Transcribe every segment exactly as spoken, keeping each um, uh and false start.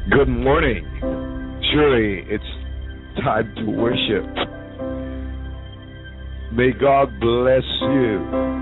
Good morning. Surely it's time to worship. May God bless you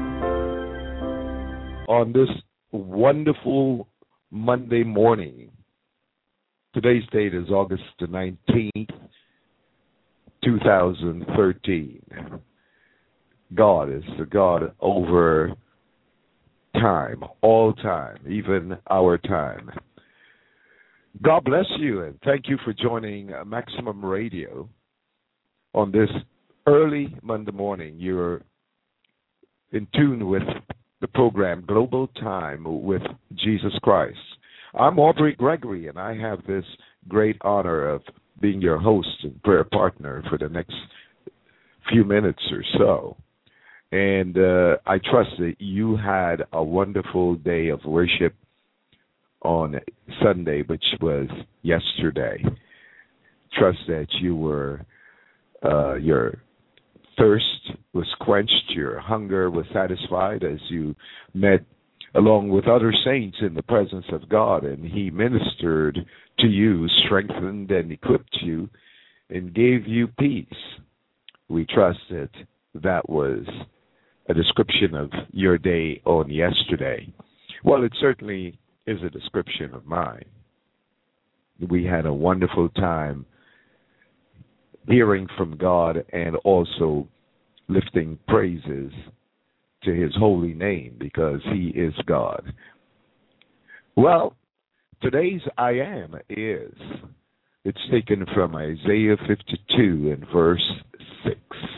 on this wonderful Monday morning. Today's date is August the nineteenth, two thousand thirteen. God is the God over time, all time, even our time. God bless you, and thank you for joining Maximum Radio on this early Monday morning. You're in tune with the program Global Time with Jesus Christ. I'm Aubrey Gregory, and I have this great honor of being your host and prayer partner for the next few minutes or so. And uh, I trust that you had a wonderful day of worship on Sunday, which was yesterday. Trust that you were, uh, your thirst was quenched, your hunger was satisfied as you met along with other saints in the presence of God, and He ministered to you, strengthened and equipped you, and gave you peace. We trust that that was a description of your day on yesterday. Well, it certainly is a description of mine. We had a wonderful time hearing from God and also lifting praises to His holy name because He is God. Well, today's I am is, it's taken from Isaiah fifty-two and verse six.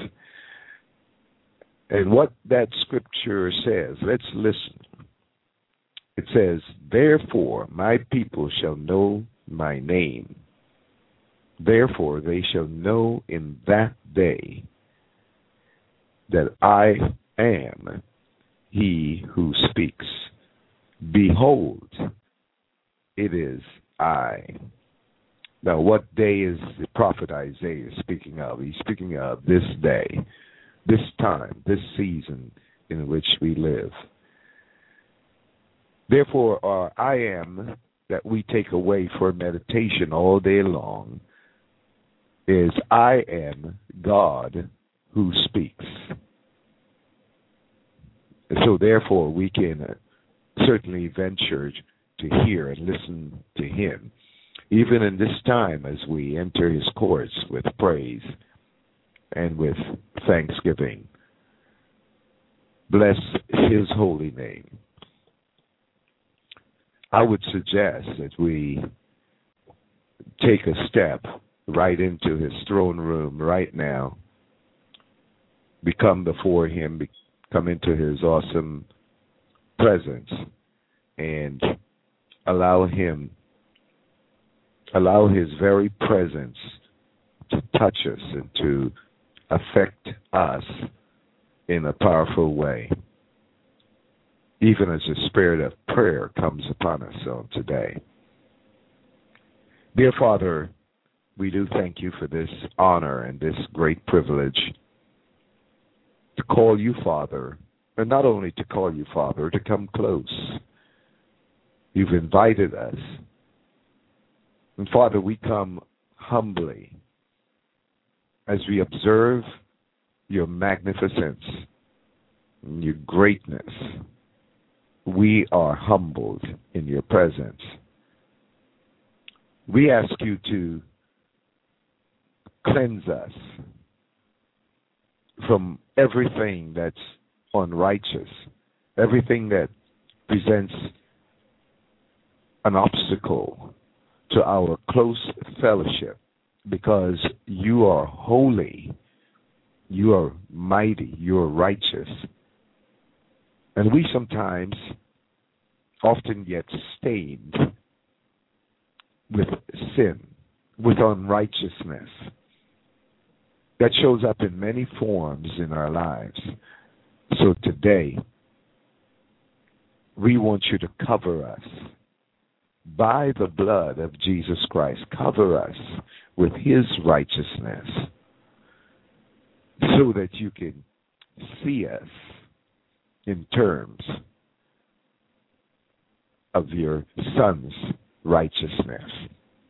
And what that scripture says, let's listen. It says, "Therefore my people shall know my name. Therefore they shall know in that day that I am He who speaks. Behold, it is I." Now, what day is the prophet Isaiah speaking of? He's speaking of this day, this time, this season in which we live. Therefore, our I am that we take away for meditation all day long is I am God who speaks. So therefore, we can certainly venture to hear and listen to Him, even in this time as we enter His courts with praise and with thanksgiving. Bless His holy name. I would suggest that we take a step right into His throne room right now, become before Him, come into His awesome presence, and allow Him, allow His very presence to touch us and to affect us in a powerful way, even as the spirit of prayer comes upon us on today. Dear Father, we do thank You for this honor and this great privilege to call You Father, and not only to call You Father, to come close. You've invited us. And Father, we come humbly as we observe Your magnificence and Your greatness. We are humbled in Your presence. We ask You to cleanse us from everything that's unrighteous, everything that presents an obstacle to our close fellowship, because You are holy, You are mighty, You are righteous. And we sometimes often get stained with sin, with unrighteousness that shows up in many forms in our lives. So today, we want You to cover us by the blood of Jesus Christ. Cover us with His righteousness so that You can see us in terms of Your Son's righteousness.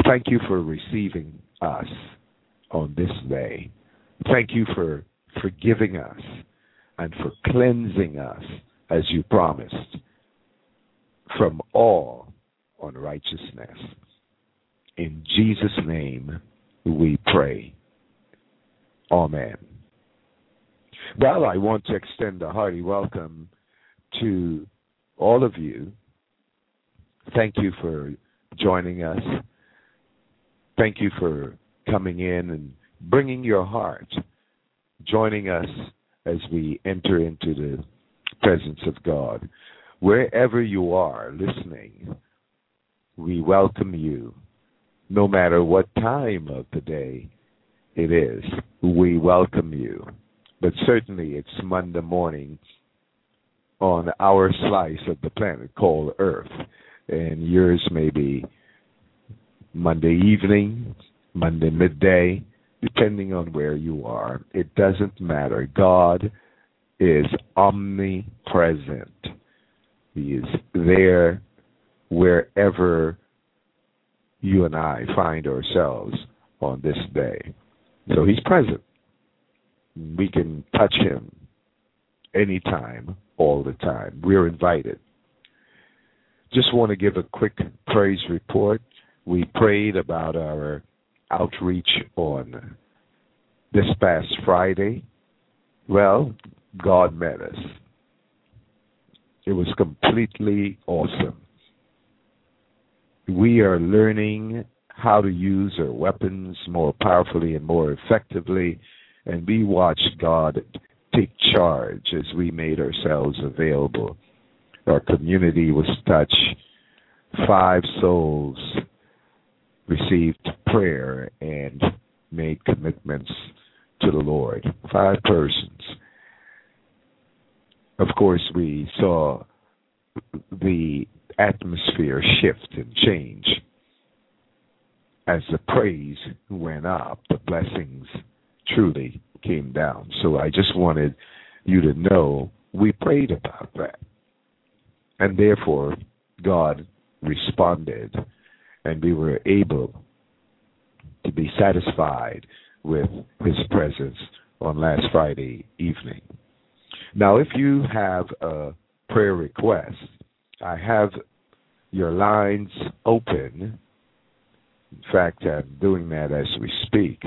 Thank you for receiving us on this day. Thank you for forgiving us and for cleansing us, as you promised, from all unrighteousness. In Jesus' name we pray. Amen. Well, I want to extend a hearty welcome to all of you. Thank you for joining us. Thank you for coming in and bringing your heart, joining us as we enter into the presence of God. Wherever you are listening, we welcome you. No matter what time of the day it is, we welcome you. But certainly it's Monday morning on our slice of the planet called Earth. And yours may be Monday evening, Monday midday, depending on where you are. It doesn't matter. God is omnipresent. He is there wherever you and I find ourselves on this day. So he's present. We can touch him anytime, all the time. We're invited. Just want to give a quick praise report. We prayed about our outreach on this past Friday. Well, God met us. It was completely awesome. We are learning how to use our weapons more powerfully and more effectively, and we watched God take charge as we made ourselves available. Our community was touched. Five souls received prayer and made commitments to the Lord. Five persons. Of course, we saw the atmosphere shift and change. As the praise went up, the blessings truly came down. So I just wanted you to know we prayed about that. And therefore, God responded, and we were able to be satisfied with his presence on last Friday evening. Now, if you have a prayer request, I have your lines open. In fact, I'm doing that as we speak,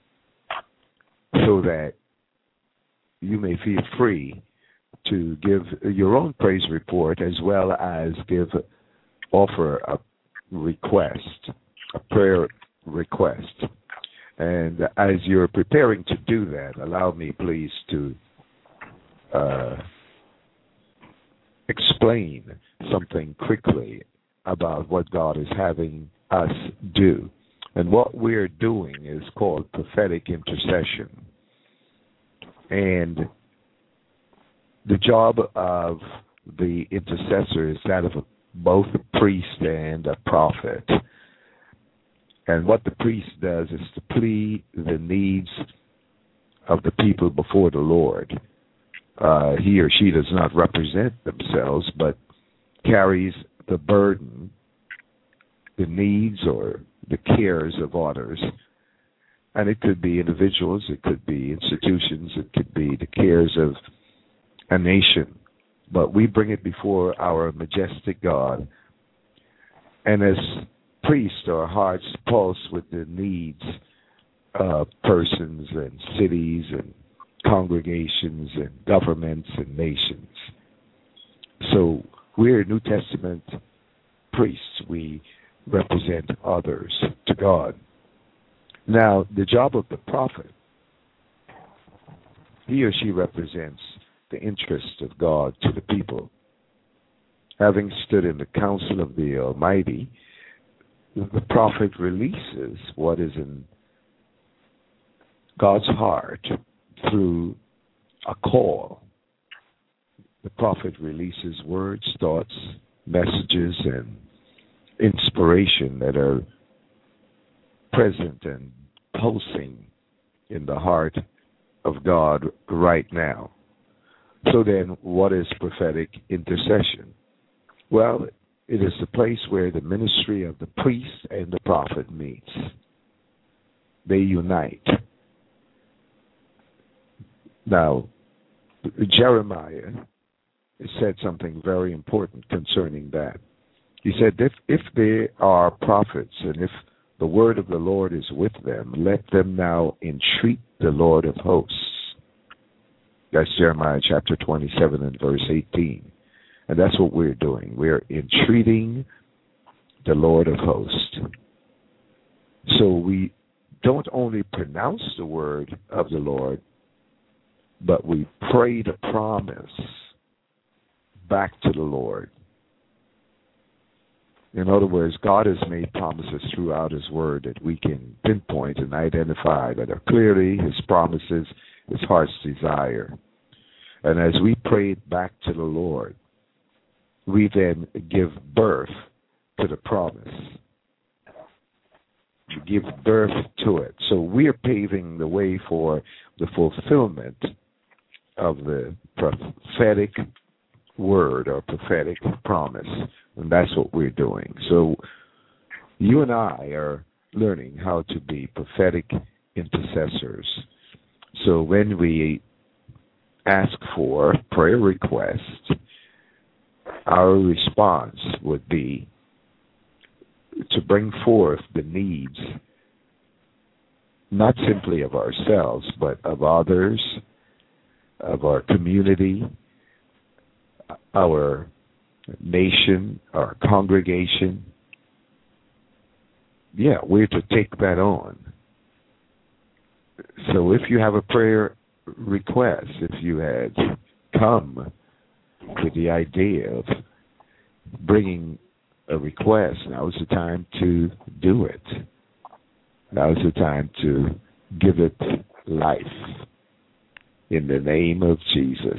so that you may feel free to give your own praise report as well as give offer a request, a prayer request. And as you're preparing to do that, allow me please to uh, explain something quickly about what God is having us do. And what we're doing is called prophetic intercession. And the job of the intercessor is that of a, both a priest and a prophet. And what the priest does is to plead the needs of the people before the Lord. Uh, he or she does not represent themselves, but carries the burden, the needs or the cares of others. And it could be individuals, it could be institutions, it could be the cares of a nation. But we bring it before our majestic God. And as priests, our hearts pulse with the needs of persons and cities and congregations and governments and nations. So we're New Testament priests. We represent others to God. Now, the job of the prophet, he or she represents the interest of God to the people. Having stood in the counsel of the Almighty, the prophet releases what is in God's heart through a call. The prophet releases words, thoughts, messages, and inspiration that are present and pulsing in the heart of God right now. So then, what is prophetic intercession? Well, It is the place where the ministry of the priest and the prophet meets. They unite. Now, Jeremiah said something very important concerning that. He said, if, if they are prophets and if the word of the Lord is with them, let them now entreat the Lord of hosts. That's Jeremiah chapter twenty-seven and verse eighteen. And that's what we're doing. We're entreating the Lord of hosts. So we don't only pronounce the word of the Lord, but we pray the promise back to the Lord. In other words, God has made promises throughout His Word that we can pinpoint and identify that are clearly His promises, His heart's desire. And as we pray it back to the Lord, we then give birth to the promise. We give birth to it. So we are paving the way for the fulfillment of the prophetic word or prophetic promise. And that's what we're doing. So you and I are learning how to be prophetic intercessors. So when we ask for prayer requests, our response would be to bring forth the needs, not simply of ourselves, but of others, of our community, our nation, our congregation. Yeah, we're to take that on. So if you have a prayer request, if you had come with the idea of bringing a request, now is the time to do it. Now is the time to give it life in the name of Jesus.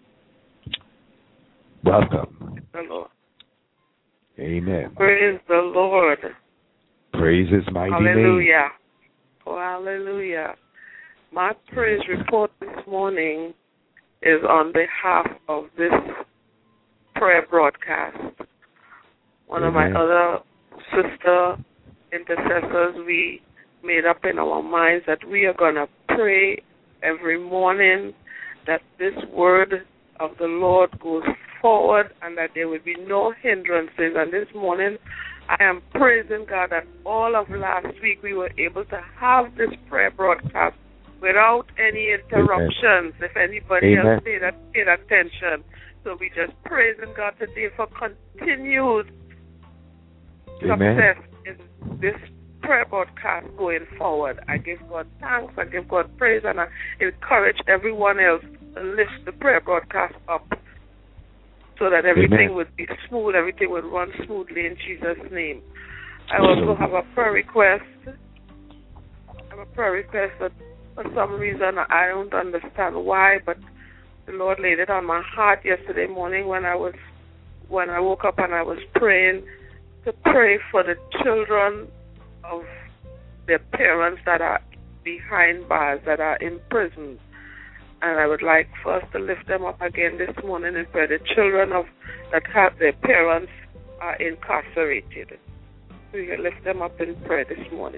Welcome. Hello. Amen. Praise the Lord. Praise His mighty hallelujah. name. Hallelujah. Oh, hallelujah. My praise report this morning is on behalf of this prayer broadcast. One Amen. Of my other sister intercessors, we made up in our minds that we are going to pray every morning that this word of the Lord goes forward and that there will be no hindrances. And this morning I am praising God that all of last week we were able to have this prayer broadcast without any interruptions. Amen. If anybody Amen. Else paid, paid attention. So we just praising God today for continued Amen. Success in this prayer broadcast going forward. I give God thanks, I give God praise, and I encourage everyone else to lift the prayer broadcast up so that everything Amen. Would be smooth, everything would run smoothly in Jesus' name. I also have a prayer request. I have a prayer request that for some reason I don't understand why, but the Lord laid it on my heart yesterday morning when I was when I woke up and I was praying to pray for the children of their parents that are behind bars, that are in prison. And I would like for us to lift them up again this morning in prayer. The children of that have their parents are incarcerated. So you lift them up in prayer this morning.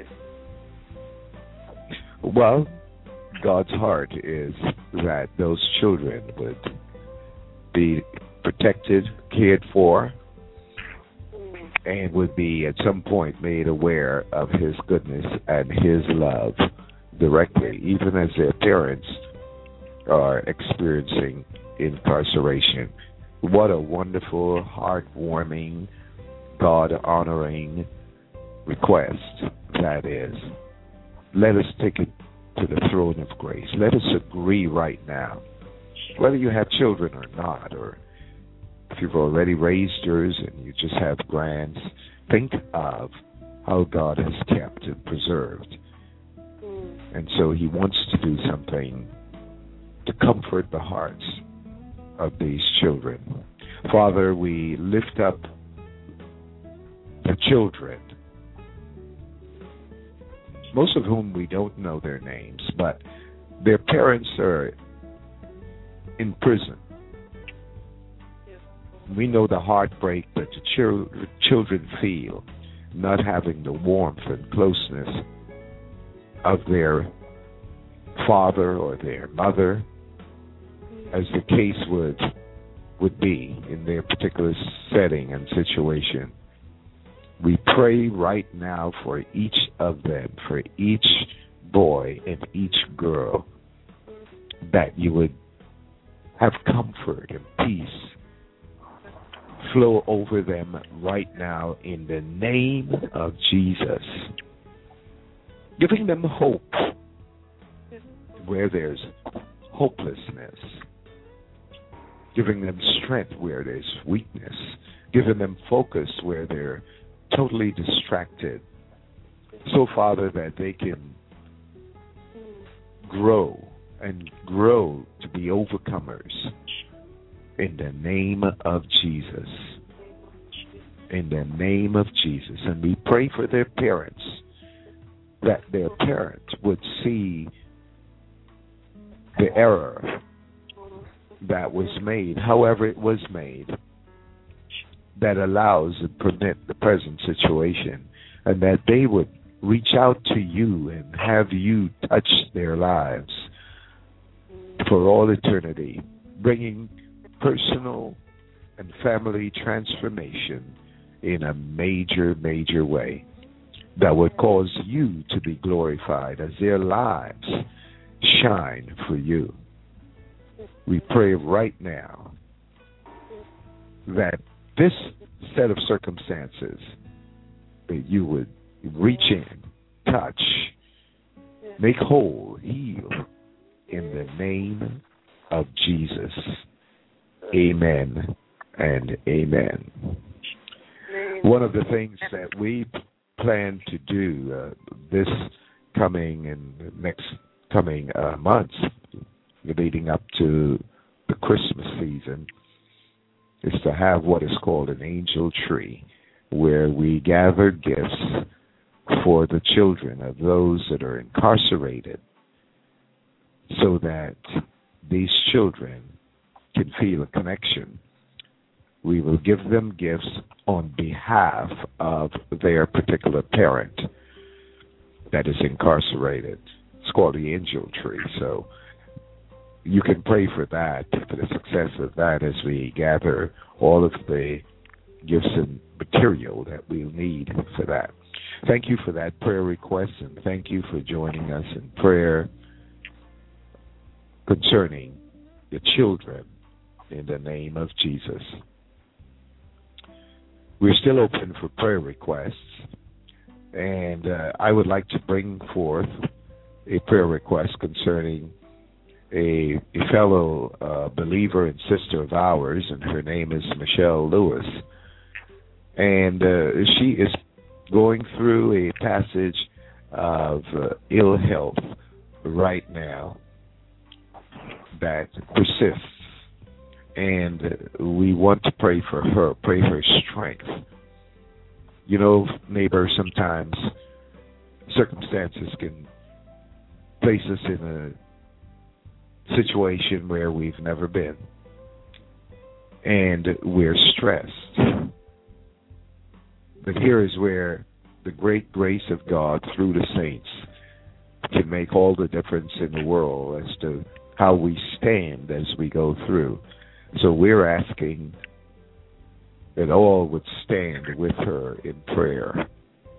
Well, God's heart is that those children would be protected, cared for, and would be at some point made aware of His goodness and His love directly, even as their parents are experiencing incarceration. What a wonderful, heartwarming, God-honoring request that is. Let us take it to the throne of grace. Let us agree right now, whether you have children or not, or if you've already raised yours and you just have grands, think of how God has kept and preserved. Mm. And so He wants to do something to comfort the hearts of these children. Father, we lift up the children, most of whom we don't know their names, but their parents are in prison. We know the heartbreak that the chil- children feel not having the warmth and closeness of their father or their mother, as the case would would be in their particular setting and situation. We pray right now for each of them, for each boy and each girl, that you would have comfort and peace flow over them right now in the name of Jesus, giving them hope where there's hopelessness, giving them strength where there's weakness, giving them focus where they're totally distracted, so, Father, that they can grow and grow to be overcomers in the name of Jesus. In the name of Jesus. And we pray for their parents, that their parents would see the error that was made, however it was made, that allows and permit the present situation, and that they would reach out to you and have you touch their lives for all eternity, bringing personal and family transformation in a major, major way that would cause you to be glorified as their lives shine for you. We pray right now that this set of circumstances, that you would reach in, touch, make whole, heal, in the name of Jesus. Amen and amen. One of the things that we plan to do uh, this coming and next coming uh, months, leading up to the Christmas season, is to have what is called an angel tree, where we gather gifts for the children of those that are incarcerated, so that these children can feel a connection. We will give them gifts on behalf of their particular parent that is incarcerated. It's called the angel tree. So you can pray for that, for the success of that, as we gather all of the gifts and material that we'll need for that. Thank you for that prayer request, and thank you for joining us in prayer concerning the children in the name of Jesus. We're still open for prayer requests, and uh, I would like to bring forth a prayer request concerning a, a fellow uh, believer and sister of ours, and her name is Michelle Lewis. And uh, she is going through a passage of uh, ill health right now that persists. And we want to pray for her, pray her strength. You know, neighbor, sometimes circumstances can place us in a situation where we've never been, and we're stressed. But here is where the great grace of God through the saints can make all the difference in the world as to how we stand as we go through. So we're asking that all would stand with her in prayer.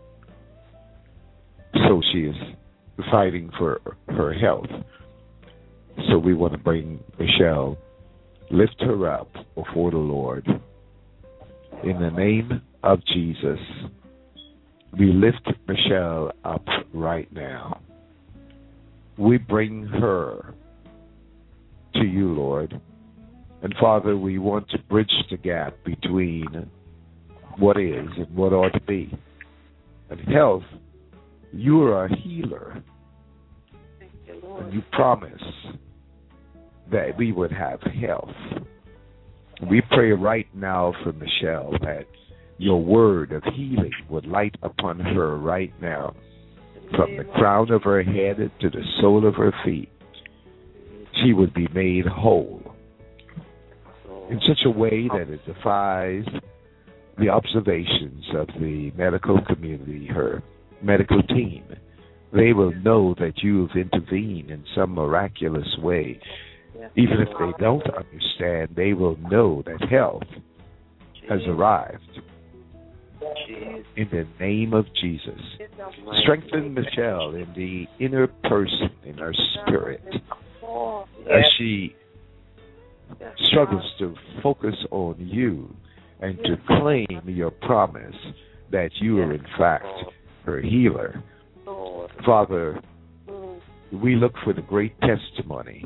So she is fighting for her health. So we want to bring Michelle, lift her up before the Lord. In the name of Jesus, we lift Michelle up right now. We bring her to you, Lord. And Father, we want to bridge the gap between what is and what ought to be. And health, you are a healer. Thank you, Lord. And you promise that we would have health. We pray right now for Michelle that your word of healing would light upon her right now, from the crown of her head to the sole of her feet. She would be made whole. in such a way that it defies the observations of the medical community, her medical team. They will know that you've intervened in some miraculous way. Even if they don't understand, they will know that health has arrived. In the name of Jesus. Strengthen Michelle in the inner person, in her spirit, as she struggles to focus on you and to claim your promise that you are in fact her healer. Father, we look for the great testimony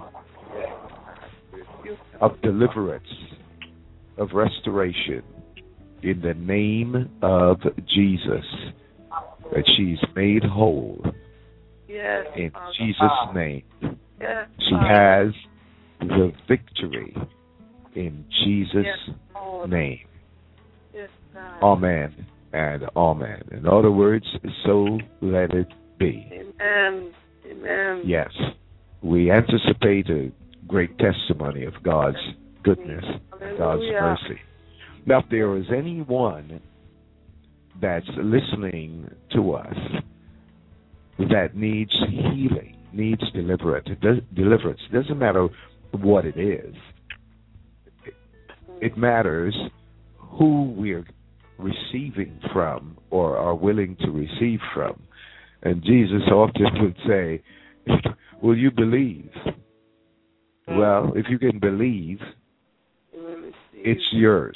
of deliverance, of restoration, in the name of Jesus, that she's made whole. Yes, in Father. Jesus' name. Yes, she has the victory in Jesus' yes, name. Yes, amen and amen. In other words, so let it be. Amen. Amen. Yes. We anticipate a great testimony of God's goodness and God's mercy. Now, if there is anyone that's listening to us that needs healing, needs deliverance, it does, deliverance, it doesn't matter what it is. It, it matters who we're receiving from or are willing to receive from. And Jesus often would say, will you believe? Well, if you can believe, it's yours.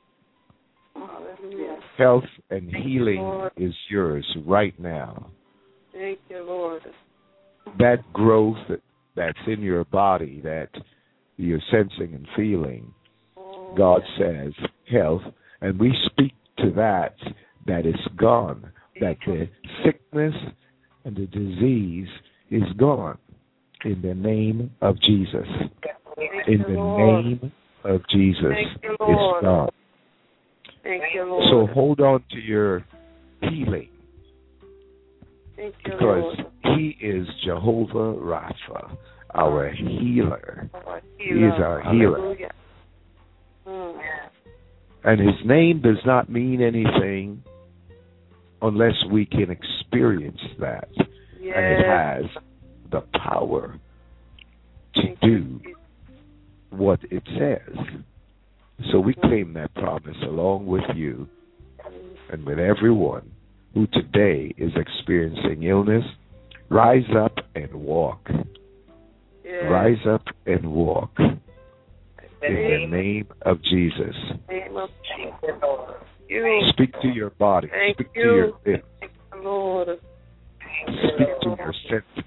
Health and healing is yours right now. Thank you, Lord. That growth that's in your body that you're sensing and feeling, oh, God yes. says health, and we speak to that that is gone, that the sickness and the disease is gone in the name of Jesus. Thank in you, the Lord. name of Jesus, Thank you, Lord. it's gone. Thank you, Lord. So hold on to your healing. Thank you, because Lord. He is Jehovah Rapha, our healer. Our He is our healer. Hallelujah. Mm. And His name does not mean anything unless we can experience that. Yes. And it has the power to Thank do you. what it says. So we claim that promise along with you and with everyone who today is experiencing illness. Rise up and walk. Yes. Rise up and walk. In the name of Jesus. Name of Jesus. You. Speak to your body. Thank Speak you. to your lips. Thank you, Lord. Speak to your senses.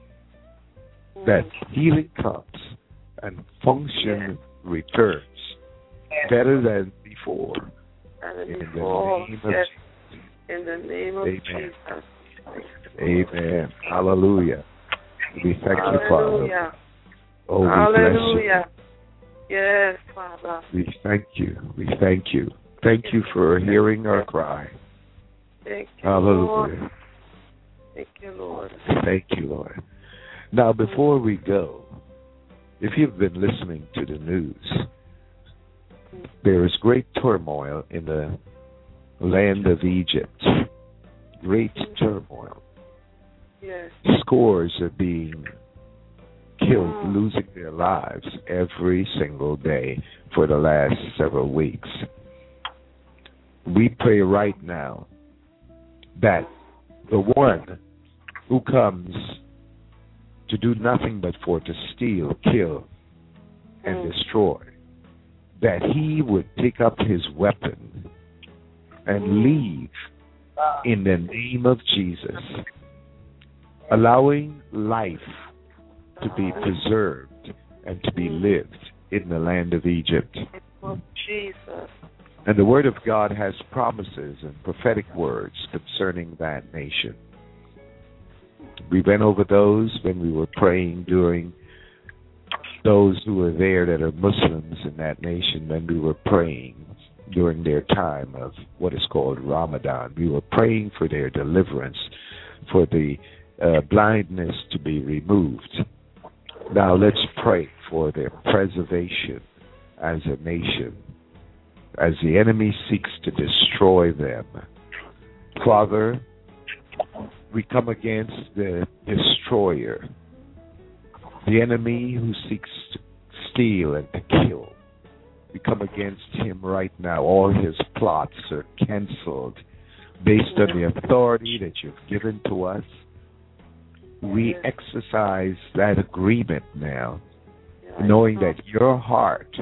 That healing comes and function yes. returns better than before. And in before. the name of Yes. Jesus. In the name of Amen. Jesus. Amen. Hallelujah. We thank you, Father. Hallelujah. Oh, we Hallelujah. bless Yes, Father. you. We thank you. We thank you. Thank you for hearing our cry. Thank you, Hallelujah. Lord. Thank you, Lord. Thank you, Lord. Now, before we go, if you've been listening to the news, there is great turmoil in the land of Egypt. Great turmoil. Yes. Scores are being killed, losing their lives every single day for the last several weeks. We pray right now that the one who comes to do nothing but for to steal, kill, and Mm. destroy, that he would pick up his weapon and Mm. leave in the name of Jesus, allowing life to be preserved and to be lived in the land of Egypt. Oh, Jesus. And the Word of God has promises and prophetic words concerning that nation. We went over those when we were praying during those who were there that are Muslims in that nation, when we were praying during their time of what is called Ramadan. We were praying for their deliverance, for the uh, blindness to be removed. Now let's pray for their preservation as a nation, as the enemy seeks to destroy them. Father, we come against the destroyer, the enemy who seeks to steal and to kill. We come against him right now. All his plots are canceled based on the authority that you've given to us. We exercise that agreement now, knowing that your heart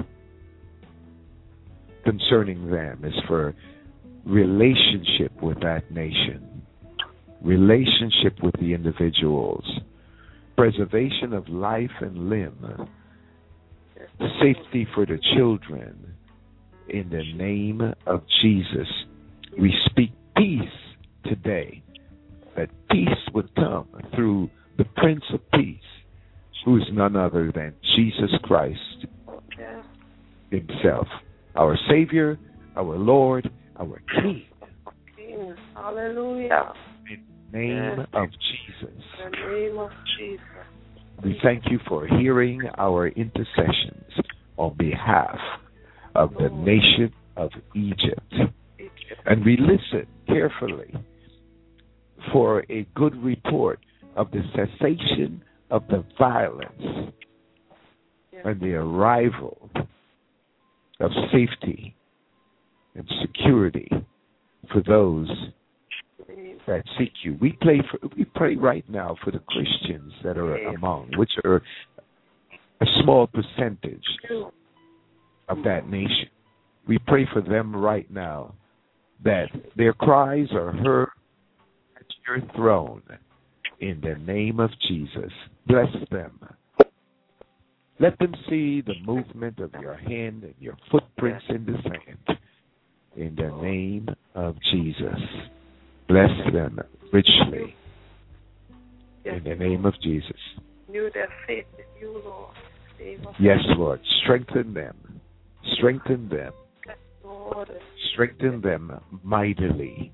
concerning them is for relationship with that nation, relationship with the individuals, preservation of life and limb, safety for the children. In the name of Jesus, we speak peace today, that peace would come through the Prince of Peace, who is none other than Jesus Christ himself, our Savior, our Lord, our King. King. Hallelujah. In the name yes. of Jesus. In the name of Jesus. We thank you for hearing our intercessions on behalf of the nation of Egypt. Egypt. And we listen carefully for a good report of the cessation of the violence yes. and the arrival of safety and security for those that seek you. We pray for, we pray right now for the Christians that are among, which are a small percentage of that nation. We pray for them right now, that their cries are heard at your throne in the name of Jesus. Bless them. Let them see the movement of your hand and your footprints in the sand in the name of Jesus. Bless them richly in the name of Jesus. Renew their faith in you, Lord. Yes, Lord. Strengthen them. Strengthen them. Lord. Strengthen them mightily.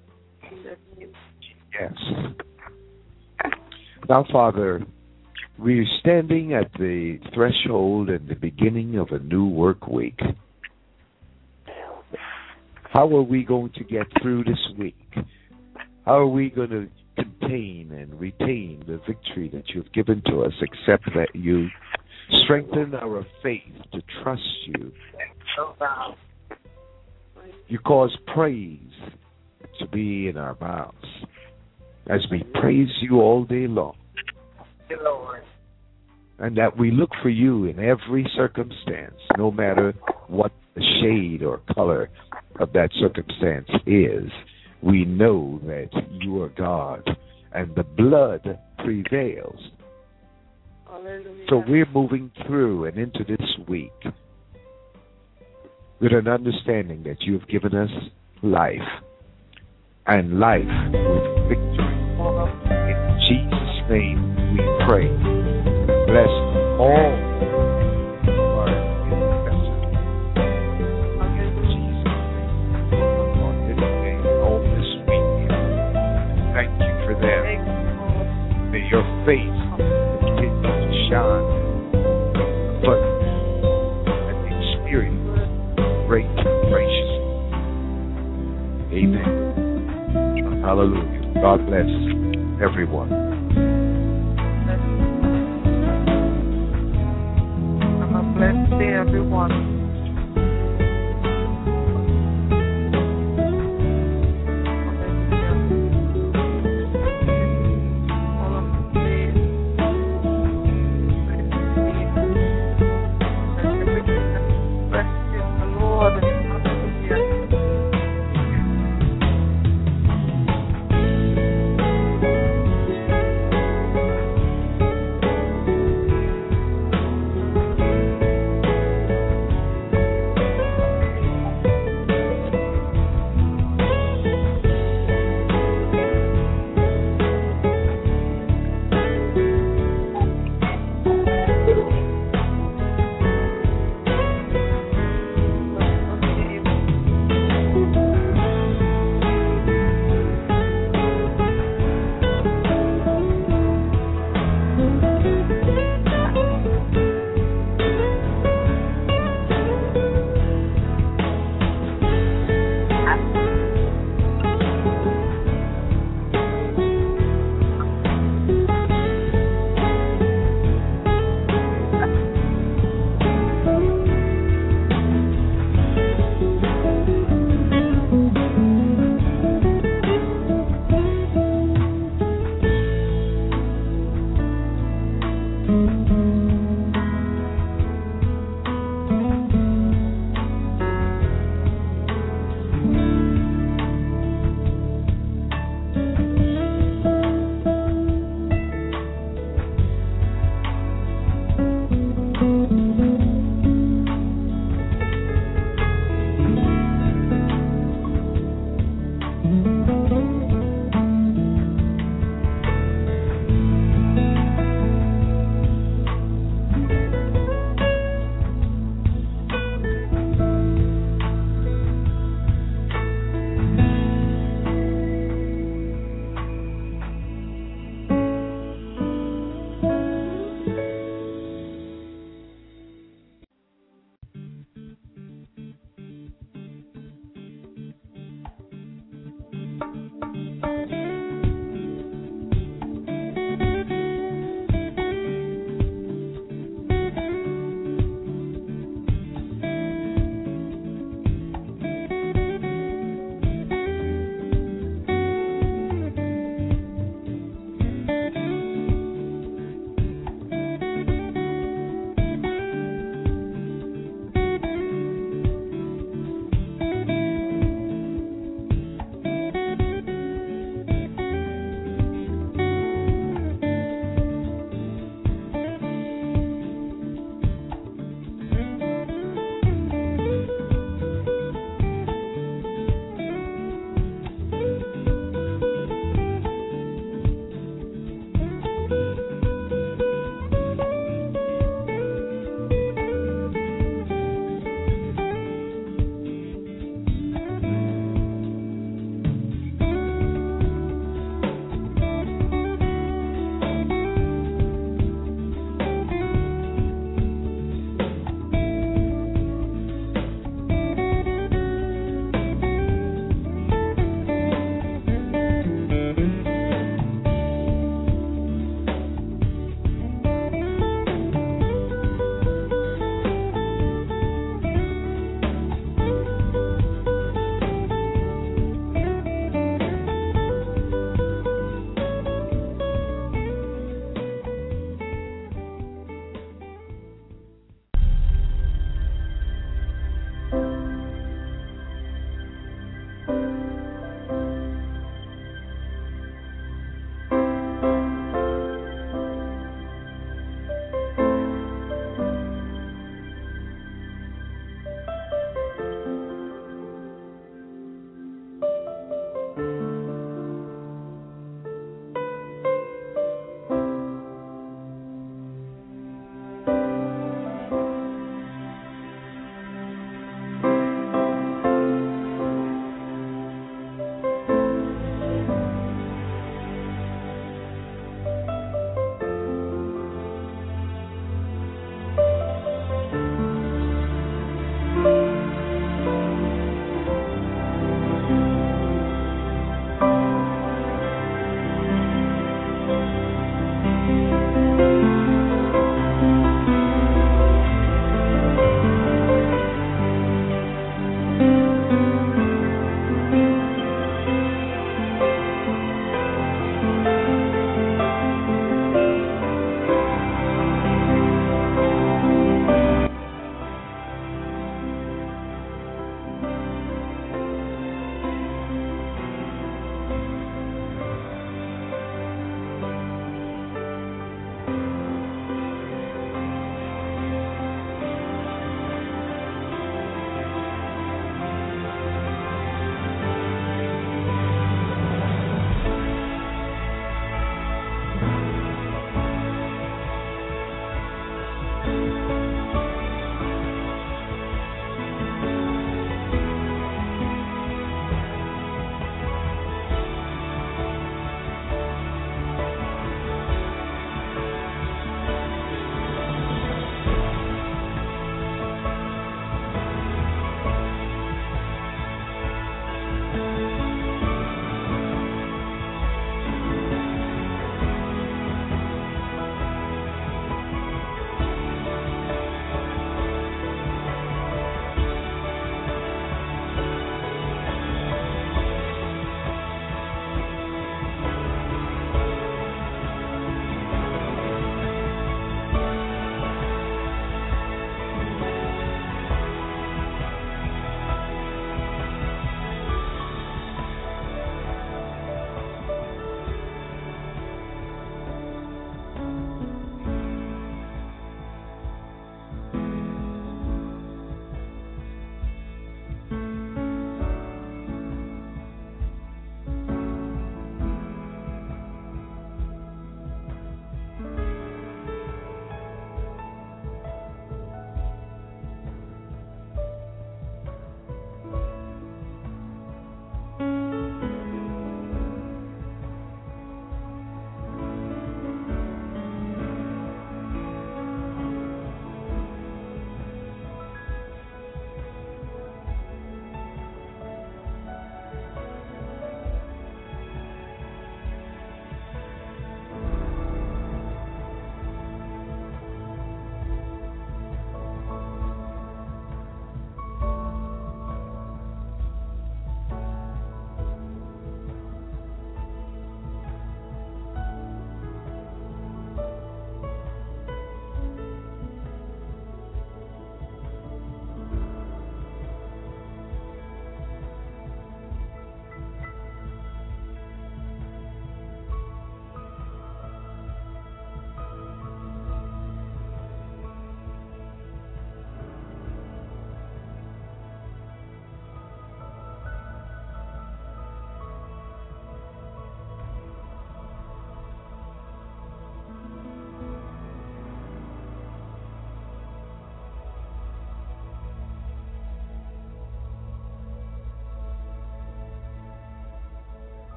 Yes. Now, Father, we're standing at the threshold and the beginning of a new work week. How are we going to get through this week? How are we going to contain and retain the victory that you've given to us, except that you strengthen our faith to trust you? You cause praise to be in our mouths as we praise you all day long. And that we look for you in every circumstance, no matter what the shade or color of that circumstance is. We know that you are God and the blood prevails. Hallelujah. So we're moving through and into this week with an understanding that you have given us life, and life with victory. In Jesus' name we pray. Bless all who are intercessors. In Jesus' name, on this day, all this week, thank you for them. May your face continue to shine, but and experience great gracious. Amen. Hallelujah. God bless everyone. Have a blessed day, everyone.